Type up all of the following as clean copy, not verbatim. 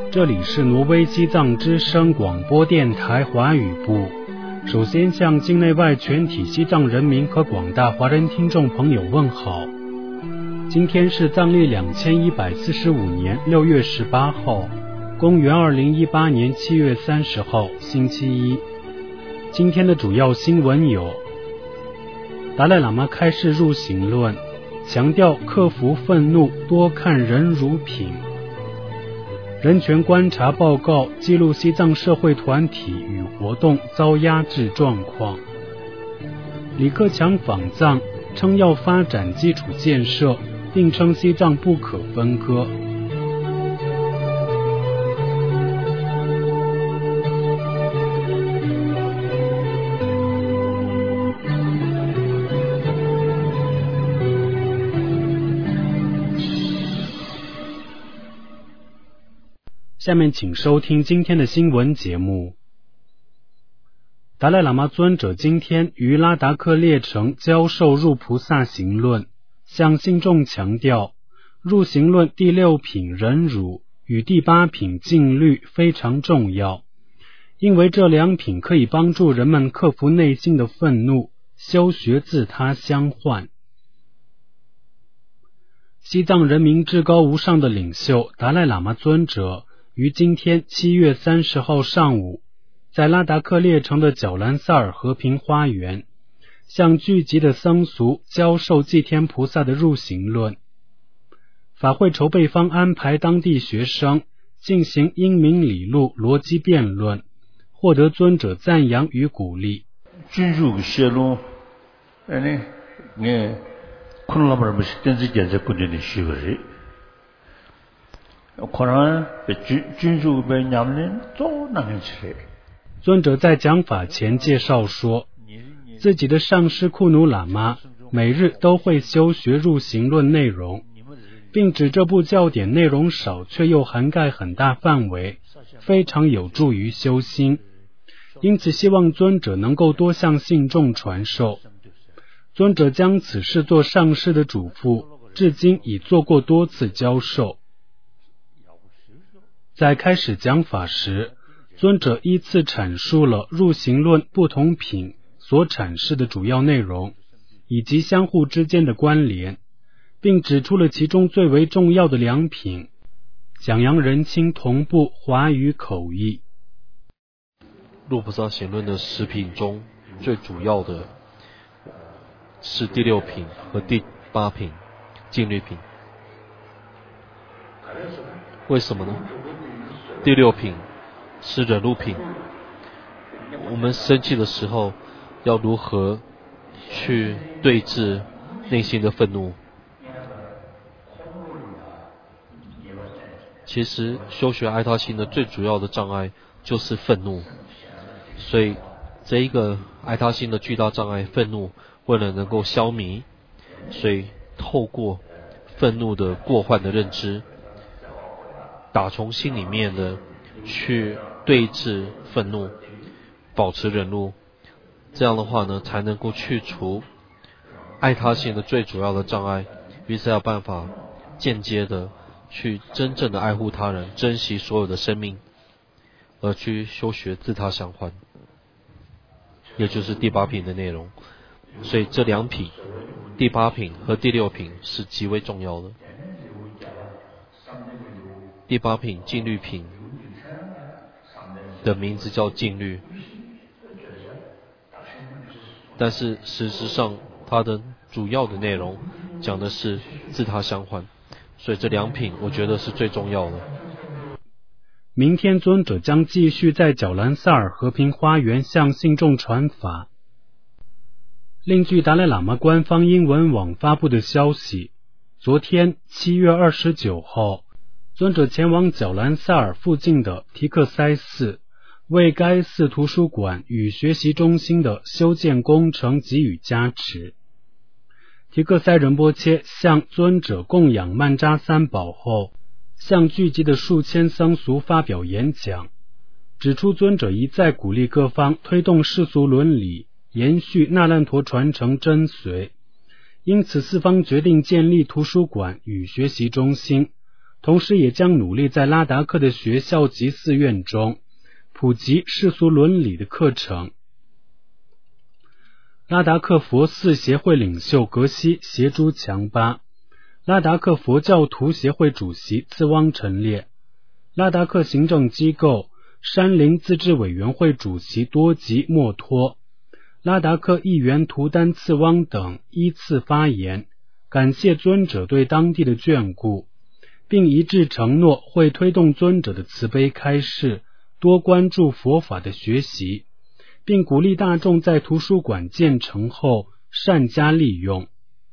这里是挪威西藏之声广播电台华语部。首先向境内外全体西藏人民和广大华人听众朋友问好。今天是藏历2145年6月18号，公元2018年7月30号，星期一。今天的主要新闻有：达赖喇嘛开示入行论，强调克服愤怒，多看人如品。人权观察报告记录西藏社会团体与活动遭压制状况。李克强访藏，称要发展基础建设，并称西藏不可分割。下面请收听今天的新闻节目。达赖喇嘛尊者今天于拉达克列城教授入菩萨行论，向信众强调，入行论第6品忍辱与第8品静虑非常重要，因为这2品可以帮助人们克服内心的愤怒，修学自他相换。西藏人民至高无上的领袖达赖喇嘛尊者于今天7月30号上午，在拉达克列城的角兰萨尔和平花园，向聚集的僧俗教授祭天菩萨的入行论。法会筹备方安排当地学生进行英明理路逻辑辩论，获得尊者赞扬与鼓励。 君主泄露， 尊者在讲法前介绍说，自己的上师库努喇嘛每日都会修学入行论内容，并指这部教典内容少却又涵盖很大范围，非常有助于修心，因此希望尊者能够多向信众传授。尊者将此事做上师的嘱咐，至今已做过多次教授。在开始讲法时，尊者依次阐述了入行论不同品所阐释的主要内容，以及相互之间的关联，并指出了其中最为重要的2品，讲扬人亲同步华语口译。 入菩萨行论的10品中，最主要的是第6品和第8品静虑品。为什么呢？第6品是忍辱品，我们生气的时候要如何去对峙内心的愤怒。其实修学爱他心的最主要的障碍就是愤怒，所以这一个爱他心的巨大障碍愤怒，为了能够消弭，所以透过愤怒的过患的认知，打从心里面的去对峙愤怒，保持忍辱，这样的话呢，才能够去除爱他心的最主要的障碍，于是要办法间接的去真正的爱护他人，珍惜所有的生命，而去修学自他相换，也就是第8品的内容。所以这2品，第8品和第6品是极为重要的。第8品静虑品的名字叫静虑，但是事实上它的主要的内容讲的是自他相换，所以这2品我觉得是最重要的。 明天尊者将继续在角兰萨尔和平花园向信众传法。另据达赖喇嘛官方英文网发布的消息，昨天7月29号，尊者前往角兰萨尔附近的提克塞寺，为该寺图书馆与学习中心的修建工程给予加持。提克塞仁波切向尊者供养曼扎三宝后，向聚集的数千僧俗发表演讲，指出尊者一再鼓励各方推动世俗伦理，延续那烂陀传承真髓，因此四方决定建立图书馆与学习中心， 同时也将努力在拉达克的学校及寺院中普及世俗伦理的课程。拉达克佛寺协会领袖格西协助强巴，拉达克佛教徒协会主席兹汪陈烈，拉达克行政机构山林自治委员会主席多吉莫托，拉达克议员图丹次汪等依次发言，感谢尊者对当地的眷顾，并一致承诺会推动尊者的慈悲开示，多关注佛法的学习，并鼓励大众在图书馆建成后善加利用。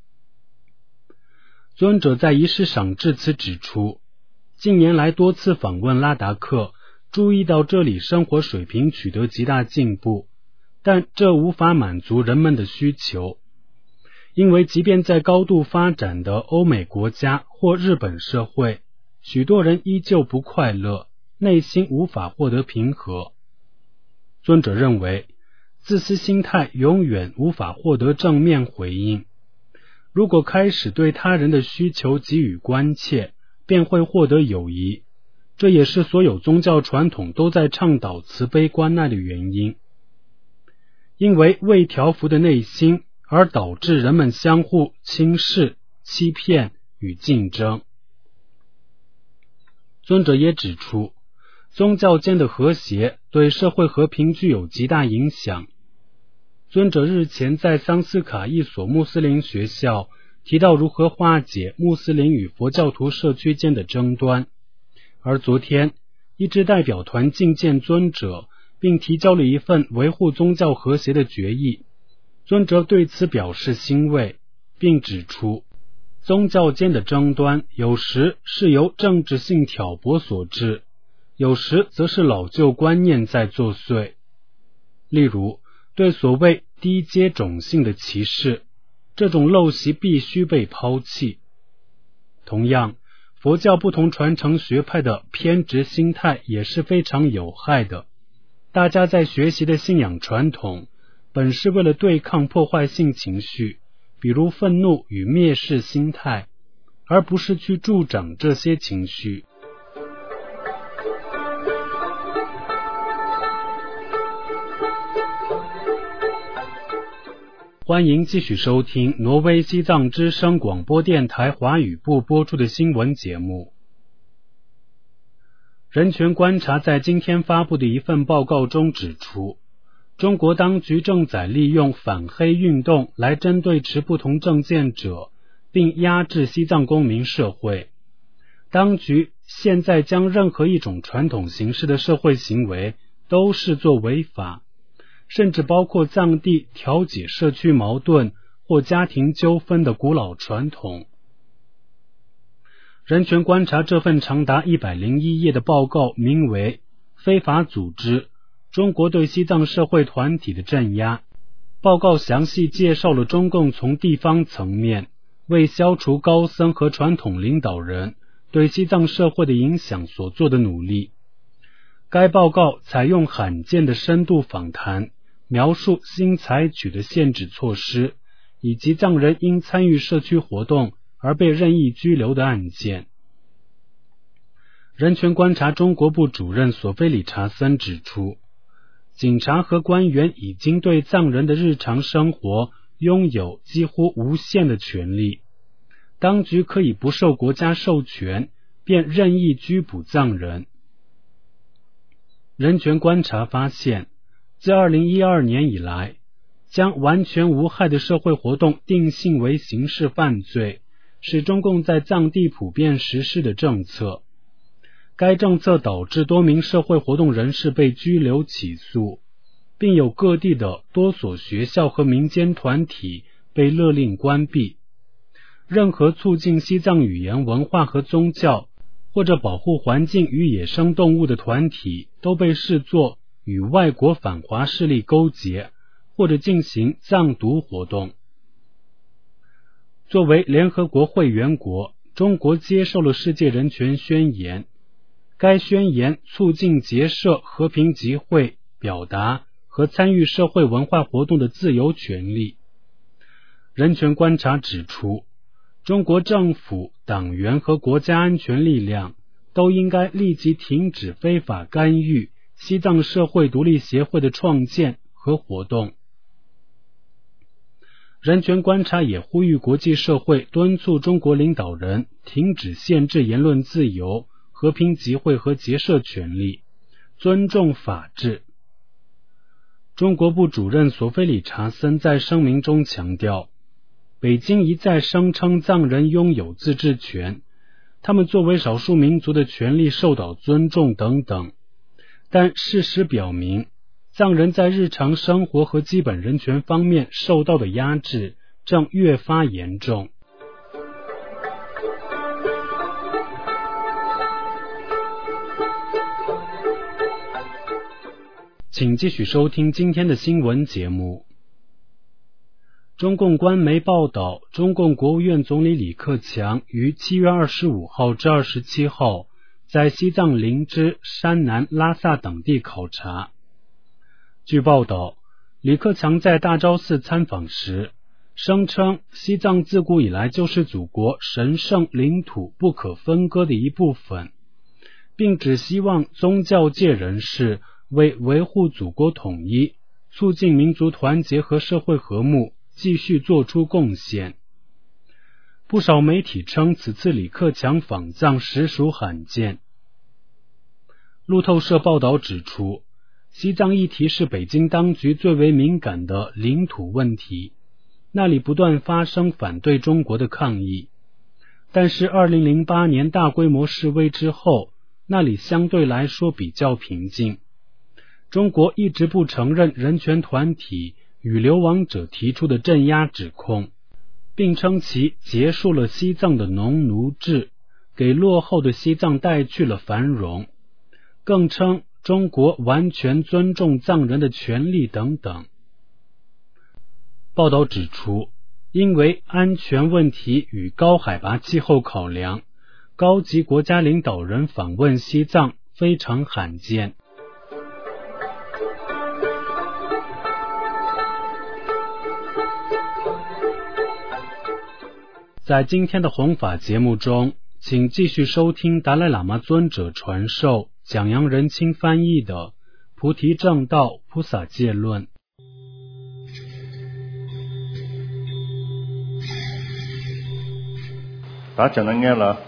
尊者在仪式上致辞指出，近年来多次访问拉达克，注意到这里生活水平取得极大进步，但这无法满足人们的需求，因为即便在高度发展的欧美国家或日本社会，许多人依旧不快乐，内心无法获得平和。尊者认为，自私心态永远无法获得正面回应，如果开始对他人的需求给予关切，便会获得友谊。这也是所有宗教传统都在倡导慈悲关爱的原因。因为未调伏的内心，而导致人们相互轻视、欺骗与竞争。尊者也指出，宗教间的和谐对社会和平具有极大影响。尊者日前在桑斯卡一所穆斯林学校提到如何化解穆斯林与佛教徒社区间的争端，而昨天一支代表团觐见尊者，并提交了一份维护宗教和谐的决议。尊者对此表示欣慰，并指出，宗教间的争端有时是由政治性挑拨所致，有时则是老旧观念在作祟。例如，对所谓低阶种姓的歧视，这种陋习必须被抛弃。同样，佛教不同传承学派的偏执心态也是非常有害的。大家在学习的信仰传统，本是为了对抗破坏性情绪，比如愤怒与蔑视心态，而不是去助长这些情绪。欢迎继续收听挪威西藏之声广播电台华语部播出的新闻节目。人权观察在今天发布的一份报告中指出，中国当局正在利用反黑运动来针对持不同政见者，并压制西藏公民社会。当局现在将任何一种传统形式的社会行为都视作违法，甚至包括藏地调解社区矛盾或家庭纠纷的古老传统。人权观察这份长达101页的报告名为《非法组织：中国对西藏社会团体的镇压》。报告详细介绍了中共从地方层面为消除高僧和传统领导人对西藏社会的影响所做的努力。该报告采用罕见的深度访谈，描述新采取的限制措施，以及藏人因参与社区活动而被任意拘留的案件。人权观察中国部主任索菲理查森指出，警察和官员已经对藏人的日常生活拥有几乎无限的权利，当局可以不受国家授权便任意拘捕藏人。人权观察发现，自2012年以来，将完全无害的社会活动定性为刑事犯罪，是中共在藏地普遍实施的政策。该政策导致多名社会活动人士被拘留起诉，并有各地的多所学校和民间团体被勒令关闭。任何促进西藏语言文化和宗教，或者保护环境与野生动物的团体都被视作与外国反华势力勾结，或者进行藏独活动。作为联合国会员国，中国接受了世界人权宣言。该宣言促进结社、和平集会、表达和参与社会文化活动的自由权利。人权观察指出， 中国政府、党员和国家安全力量都应该立即停止非法干预西藏社会独立协会的创建和活动。人权观察也呼吁国际社会敦促中国领导人停止限制言论自由、和平集会和结社权利，尊重法治。中国部主任索菲里查森在声明中强调，北京一再声称藏人拥有自治权，他们作为少数民族的权利受到尊重等等，但事实表明，藏人在日常生活和基本人权方面受到的压制正越发严重。请继续收听今天的新闻节目。中共官媒报道，中共国务院总理李克强于7月25号至27号在西藏林芝、山南、拉萨等地考察。据报道，李克强在大昭寺参访时声称，西藏自古以来就是祖国神圣领土不可分割的一部分，并只希望宗教界人士为维护祖国统一、促进民族团结和社会和睦继续做出贡献。不少媒体称此次李克强访藏实属罕见。路透社报道指出，西藏议题是北京当局最为敏感的领土问题，那里不断发生反对中国的抗议。但是2008年大规模示威之后，那里相对来说比较平静。中国一直不承认人权团体与流亡者提出的镇压指控，并称其结束了西藏的农奴制，给落后的西藏带去了繁荣，更称中国完全尊重藏人的权利等等。报道指出，因为安全问题与高海拔气候考量，高级国家领导人访问西藏非常罕见。在今天的弘法节目中，请继续收听达赖喇嘛尊者传授蒋扬仁钦翻译的《菩提正道菩萨戒论》。 다 전한 게 아니라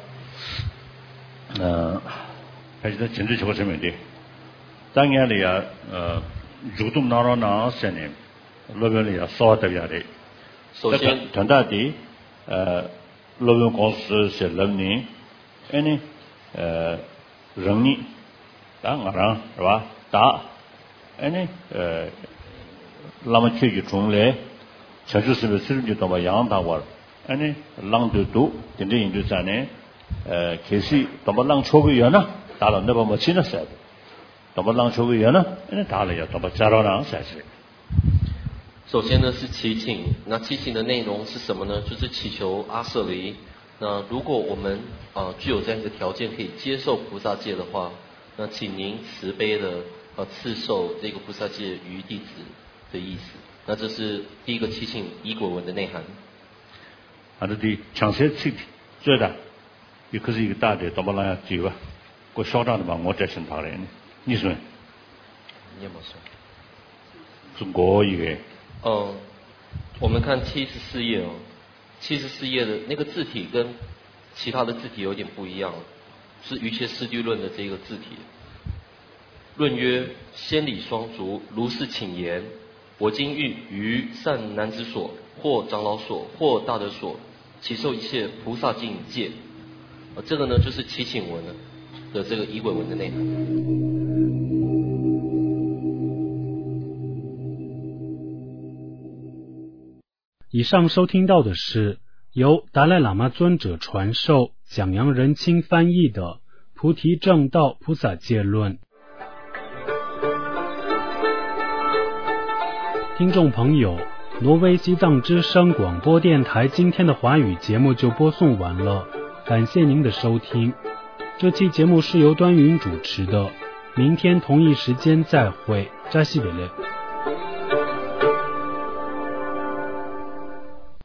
사실 진짜 저거 좀 돼. 당연히야 주도 나라나 세네. 로벨이야 소화되야래. 首先 전다디 로벨 공스 셀럽니 아니 랑니 당아랑 봐. 다 아니 라마 취기 중래 저주스를 쓰는지도 뭐 양다와 아니 랑도도 근데 인도산에 계시 도발랑 초기여나 다른 데 보면 지났어요. 도발랑 초기여나 아니 다르야 도발 자라나 사실. 首先呢是祈请，那祈请的内容是什么呢？就是祈求阿舍离。那如果我们具有这样一个条件可以接受菩萨戒的话，那请您慈悲的赐受这个菩萨戒于弟子的意思。那这是第一个祈请仪轨文的内涵。 아들이 장세 측 죄다 이것이 이거 다들 도발라야 지와 그 쇼다는 막 못해 신다래. 니说你有没有说？ 中国이게 我们看74页74页的那个字体跟其他的字体有点不一样，是瑜伽师地论的这个字体。论曰：先礼双足，如是请言：我今欲于善男子所，或长老所，或大德所，祈受一切菩萨境戒。这个呢就是祈请文的这个仪轨文的内涵。 以上收听到的是由达赖喇嘛尊者传授蒋扬仁钦翻译的《菩提正道菩萨戒论》。听众朋友，挪威西藏之声广播电台今天的华语节目就播送完了，感谢您的收听。这期节目是由端云主持的，明天同一时间再会，扎西北勒。